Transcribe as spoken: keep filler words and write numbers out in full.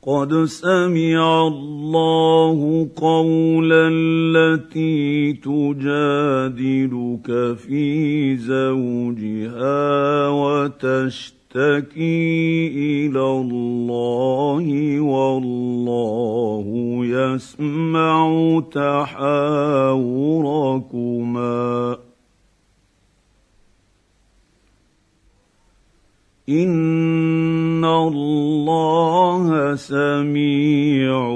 قد سمع الله قول التي تجادلك في زوجها وتشتكي إلى الله والله يسمع تحاوركما إن الله سميع